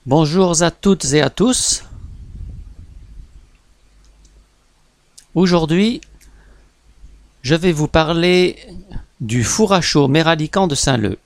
Bonjour à toutes et à tous. Aujourd'hui, je vais vous parler du four à chaud Méralican de Saint-Leu.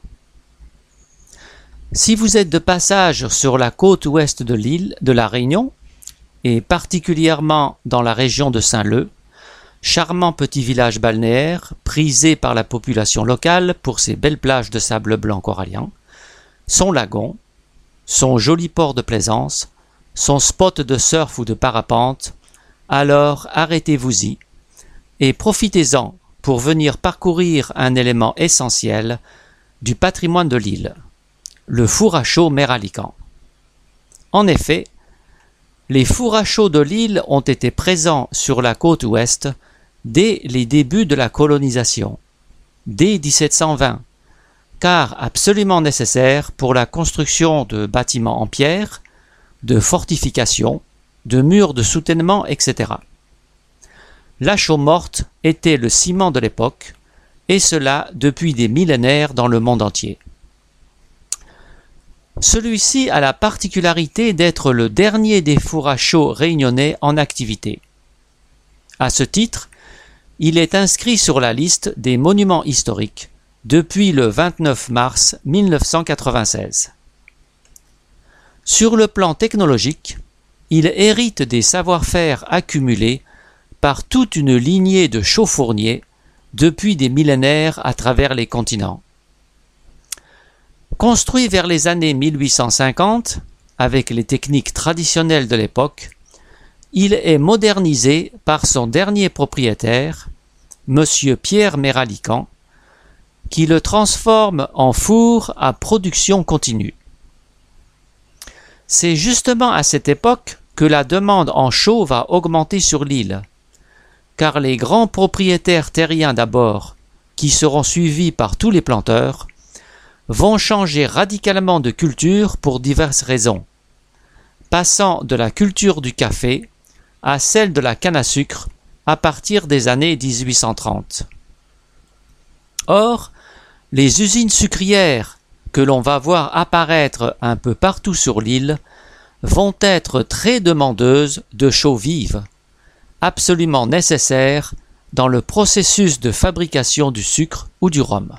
Si vous êtes de passage sur la côte ouest de l'île de la Réunion, et particulièrement dans la région de Saint-Leu, charmant petit village balnéaire prisé par la population locale pour ses belles plages de sable blanc corallien, son lagon, son joli port de plaisance, son spot de surf ou de parapente, alors arrêtez-vous-y et profitez-en pour venir parcourir un élément essentiel du patrimoine de l'île, le four à chaud Méralican. En effet, les fours à chaud de l'île ont été présents sur la côte ouest dès les débuts de la colonisation, dès 1720, car absolument nécessaire pour la construction de bâtiments en pierre, de fortifications, de murs de soutènement, etc. La chaux morte était le ciment de l'époque, et cela depuis des millénaires dans le monde entier. Celui-ci a la particularité d'être le dernier des fours à chaud réunionnais en activité. À ce titre, il est inscrit sur la liste des monuments historiques depuis le 29 mars 1996. Sur le plan technologique, il hérite des savoir-faire accumulés par toute une lignée de chaux-fourniers depuis des millénaires à travers les continents. Construit vers les années 1850, avec les techniques traditionnelles de l'époque, il est modernisé par son dernier propriétaire, M. Pierre Méralican, qui le transforme en four à production continue. C'est justement à cette époque que la demande en chaux va augmenter sur l'île, car les grands propriétaires terriens d'abord, qui seront suivis par tous les planteurs, vont changer radicalement de culture pour diverses raisons, passant de la culture du café à celle de la canne à sucre à partir des années 1830. Or, les usines sucrières que l'on va voir apparaître un peu partout sur l'île vont être très demandeuses de chaux vive, absolument nécessaires dans le processus de fabrication du sucre ou du rhum.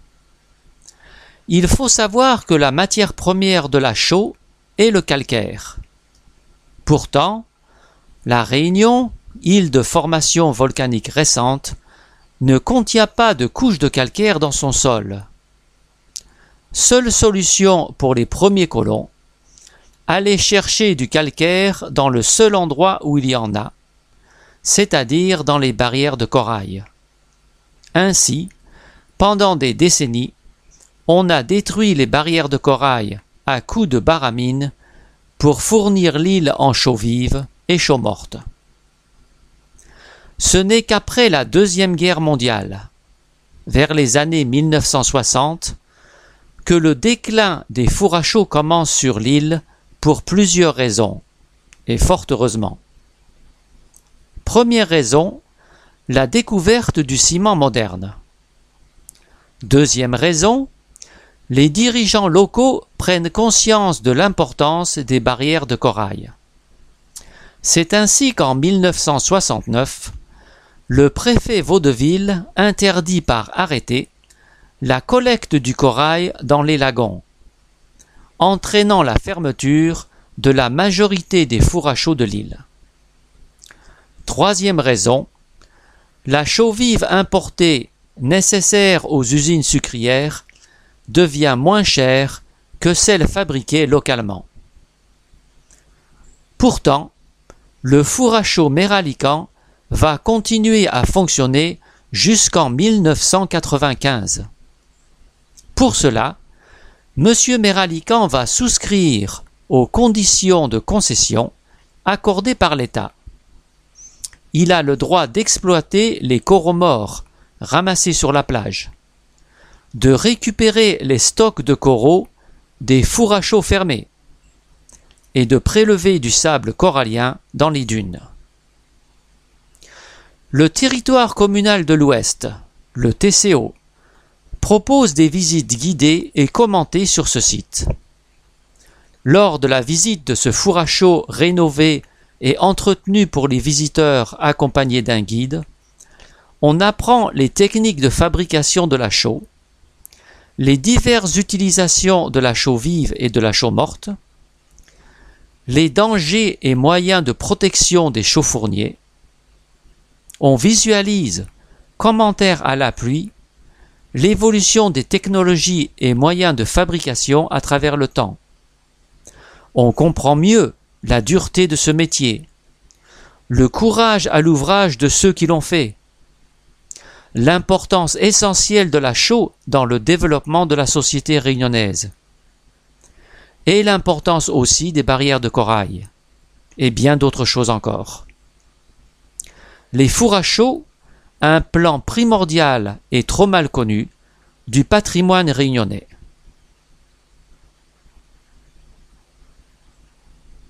Il faut savoir que la matière première de la chaux est le calcaire. Pourtant, la Réunion, île de formation volcanique récente, ne contient pas de couche de calcaire dans son sol. Seule solution pour les premiers colons, aller chercher du calcaire dans le seul endroit où il y en a, c'est-à-dire dans les barrières de corail. Ainsi, pendant des décennies, on a détruit les barrières de corail à coups de baramine pour fournir l'île en chaux vive et chaux morte. Ce n'est qu'après la Deuxième Guerre mondiale, vers les années 1960, que le déclin des fours à chaux commence sur l'île pour plusieurs raisons, et fort heureusement. Première raison, la découverte du ciment moderne. Deuxième raison, les dirigeants locaux prennent conscience de l'importance des barrières de corail. C'est ainsi qu'en 1969, le préfet Vaudeville interdit par arrêté la collecte du corail dans les lagons, entraînant la fermeture de la majorité des fours à chaux de l'île. Troisième raison, la chaux vive importée nécessaire aux usines sucrières devient moins chère que celle fabriquée localement. Pourtant, le four à chaux Méralican va continuer à fonctionner jusqu'en 1995. Pour cela, M. Méralican va souscrire aux conditions de concession accordées par l'État. Il a le droit d'exploiter les coraux morts ramassés sur la plage, de récupérer les stocks de coraux des fours à chaux fermés et de prélever du sable corallien dans les dunes. Le territoire communal de l'Ouest, le TCO, propose des visites guidées et commentées sur ce site. Lors de la visite de ce four à chaux rénové et entretenu pour les visiteurs accompagnés d'un guide, on apprend les techniques de fabrication de la chaux, les diverses utilisations de la chaux vive et de la chaux morte, les dangers et moyens de protection des chaux-fourniers. On visualise, commentaires à l'appui, l'évolution des technologies et moyens de fabrication à travers le temps. On comprend mieux la dureté de ce métier, le courage à l'ouvrage de ceux qui l'ont fait, l'importance essentielle de la chaux dans le développement de la société réunionnaise, et l'importance aussi des barrières de corail, et bien d'autres choses encore. Les fours à chaux, un plan primordial et trop mal connu du patrimoine réunionnais.